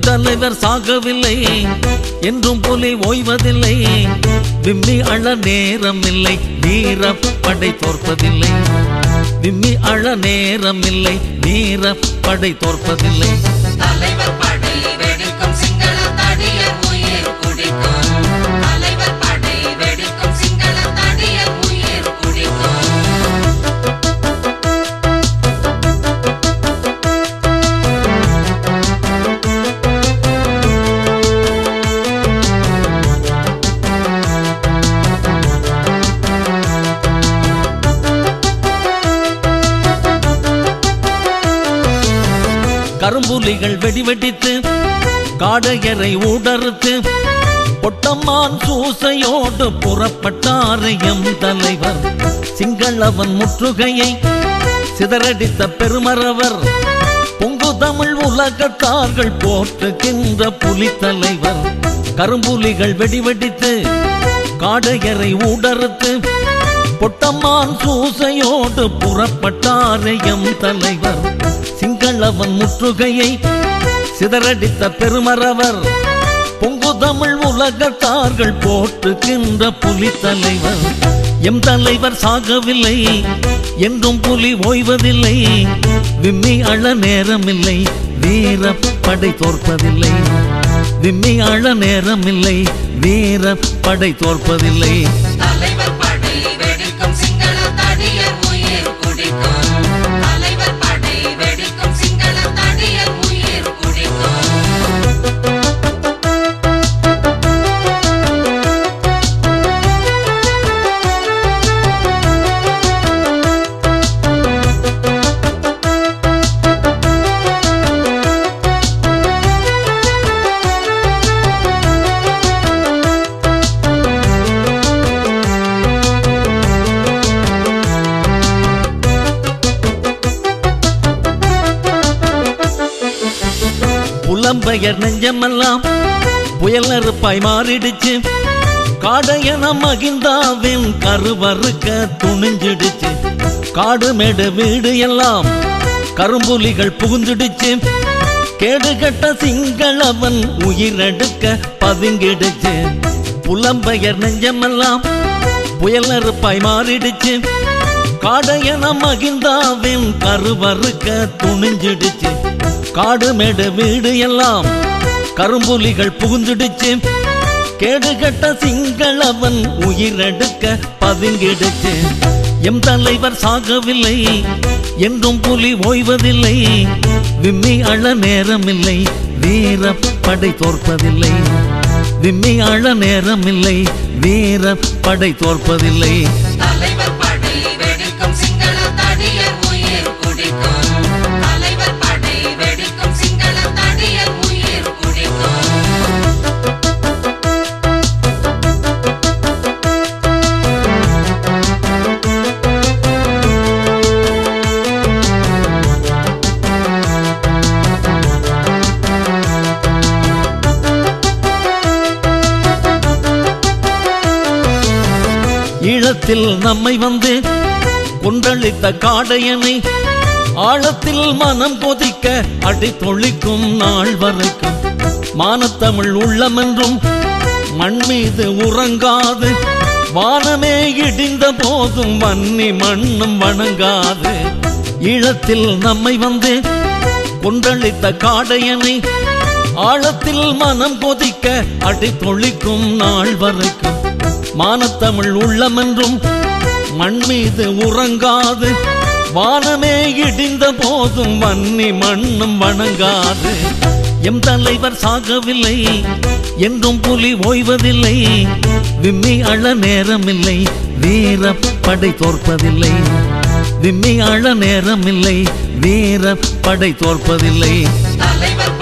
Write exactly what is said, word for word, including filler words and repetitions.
M தலைவர் சாகவில்லை, என்றும் புலி ஓய்வதில்லை. விம்மி அழ நேரம் இல்லை, வீரப்படை தோற்பதில்லை. விம்மி அழ நேரம் இல்லை, வீரப்படை தோற்பதில்லை. தலைவர் படை வெடிக்கும், சிங்கள தடியர் உயிர் குடிக்கும். தலைவர் படை வெடிக்கும், சிங்கள தடியர் உயிர் குடிக்கும். கரும்புலிகள் வெடிவெடித்து காடையரை ஊடறுத்து பொட்டம்மான் சூசையோடு புறப்பட்டார் எம் தலைவர். சிங்களவன் முற்றுகையை சிதறடித்த பெருமரவர், பொங்கு தமிழ் உலகத்தார்கள் போற்றுகின்ற புலி தலைவர். கரும்புலிகள் வெடிவெடித்து காடையரை ஊடறுத்து பொட்டம்மான் சூசையோடு புறப்பட்டார் எம் தலைவர். சிங்களவன் முற்றுகையை சிதறடித்த பெருமரவர், பொங்கு தமிழ் உலகத்தார்கள் போற்றுகின்ற புலி தலைவர். எம் தலைவர் சாகவில்லை, என்றும் புலி ஓய்வதில்லை. விம்மி அழ நேரமில்லை, வீரப்படை தோற்பதில்லை. விம்மி அழ நேரமில்லை, வீரப்படை தோற்பதில்லை. தலைவர் படை வெடிக்கும், சிங்கள தடியர் உயிர் குடிக்கும். தலைவர் படை வெடிக்கும், சிங்கள தடியர் உயிர் குடிக்கும். புலம்பெயர் நெஞ்சமெல்லாம் புயல் நெருப்பாய் மாறிடுச்சு. காடையன மகிந்தாவின் கருவறுக்க துணிஞ்சிடுச்சு. காடு மேடு வீடு எல்லாம் கரும்புலிகள் புகுந்துடுச்சு. கேடுகட்ட சிங்களவன் உயிரெடுக்க பதுங்கிடுச்சு. புலம்பெயர் நெஞ்சமெல்லாம் புயல் நெருப்பாய் மாறிடுச்சு. காடையன மகிந்தாவின் கருவறுக்க துணிஞ்சிடுச்சு. காடு மேடு வீடு எல்லாம் கரும்புலிகள் புகுந்துடுச்சு. கேடுகட்ட சிங்களவன் உயிரெடுக்க பதுங்கிடுச்சு. எம் தலைவர் சாகவில்லை, என்றும் புலி ஓய்வதில்லை. விம்மி அழ நேரமில்லை, வீரப்படை தோற்பதில்லை. விம்மி அழ நேரமில்லை, வீரப்படை தோற்பதில்லை. தலைவர் படை வெடிக்கும், சிங்கள தடியர் உயிர் குடிக்கும். தலைவர் படை வெடிக்கும், சிங்கள தடியர் உயிர் குடிக்கும். ஈழத்தில் நம்மை வந்து கொன்றளித்த காடையனை ஆழத்தில் மனம் கொதிக்க அடி தொழிக்கும் நாள் வரைக்கும் மானத்தமிழ் உள்ளமென்றும் மண் மீது உறங்காது. வானமே இடிந்த போதும் வன்னி மண்ணும் வணங்காது. ஈழத்தில் நம்மை வந்து கொன்றளித்த காடையனை ஆழத்தில் மனம் கொதிக்க அடி தொழிக்கும் நாள் வரைக்கும் மானத்தமிழ் உள்ளமென்றும் மண் மீது உறங்காது. வானமே இடிந்த போதும் வன்னி மண்ணும் வணங்காது. எம் தலைவர் சாகவில்லை, என்றும் புலி ஓய்வதில்லை. விம்மி அழ நேரமில்லை, வீரப்படை தோற்பதில்லை. விம்மி அழ நேரமில்லை, வீரப்படை தோற்பதில்லை. தலைவர்